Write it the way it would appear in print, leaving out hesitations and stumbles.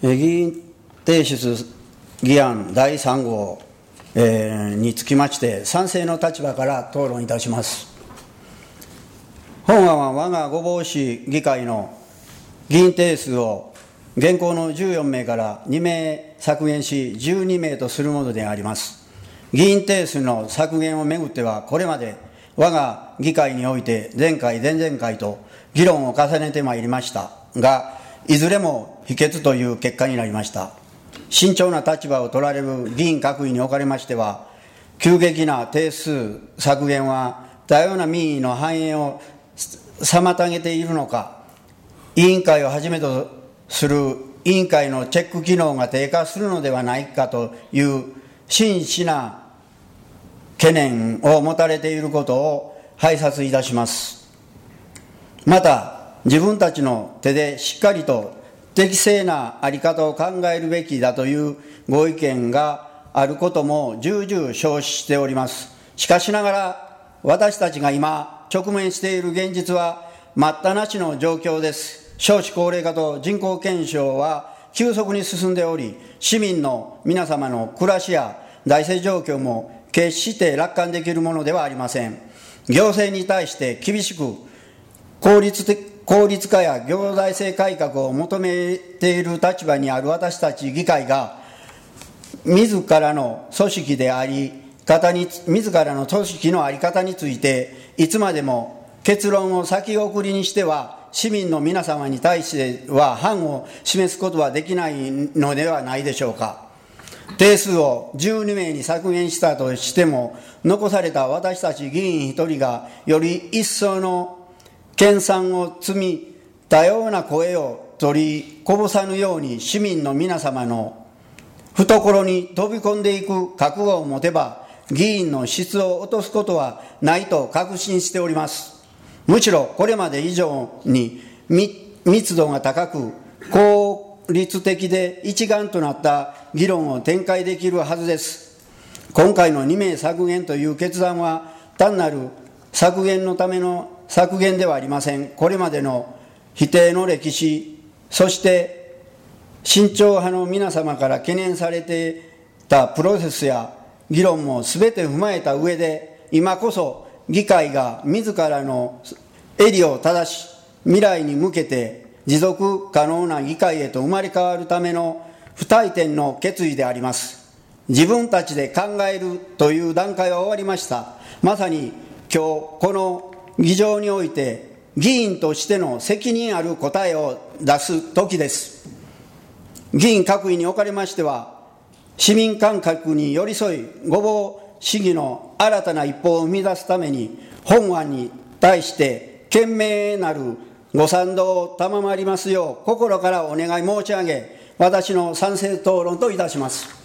議員提出議案第3号、につきまして賛成の立場から討論いたします。本案は我が御坊市議会の議員定数を現行の14名から2名削減し12名とするものであります。議員定数の削減をめぐってはこれまで我が議会において前回前々回と議論を重ねてまいりましたが、いずれも否決という結果になりました。慎重な立場を取られる議員各位におかれましては、急激な定数削減は多様な民意の反映を妨げているのか、委員会をはじめとする委員会のチェック機能が低下するのではないかという真摯な懸念を持たれていることを拝察いたします。また、自分たちの手でしっかりと適正な在り方を考えるべきだというご意見があることも重々承知しております。しかしながら、私たちが今直面している現実は待ったなしの状況です。少子高齢化と人口減少は急速に進んでおり、市民の皆様の暮らしや財政状況も決して楽観できるものではありません。行政に対して厳しく効率化や行財政改革を求めている立場にある私たち議会が、自らの組織であり自らの組織の在り方についていつまでも結論を先送りにしては、市民の皆様に対しては範を示すことはできないのではないでしょうか。定数を12名に削減したとしても、残された私たち議員一人がより一層の研鑽を積み、多様な声を取りこぼさぬように市民の皆様の懐に飛び込んでいく覚悟を持てば、議員の質を落とすことはないと確信しております。むしろこれまで以上に密度が高く効率的で一丸となった議論を展開できるはずです。今回の2名削減という決断は単なる削減のための削減ではありません。これまでの否定の歴史、そして慎重派の皆様から懸念されていたプロセスや議論も全て踏まえた上で、今こそ議会が自らの襟を正し、未来に向けて持続可能な議会へと生まれ変わるための不退転の決意であります。自分たちで考えるという段階は終わりました。まさに今日この議場において議員としての責任ある答えを出す時です。議員各位におかれましては、市民感覚に寄り添い、御坊市議の新たな一歩を生み出すために、本案に対して懸命なるご賛同を賜りますよう心からお願い申し上げ、私の賛成討論といたします。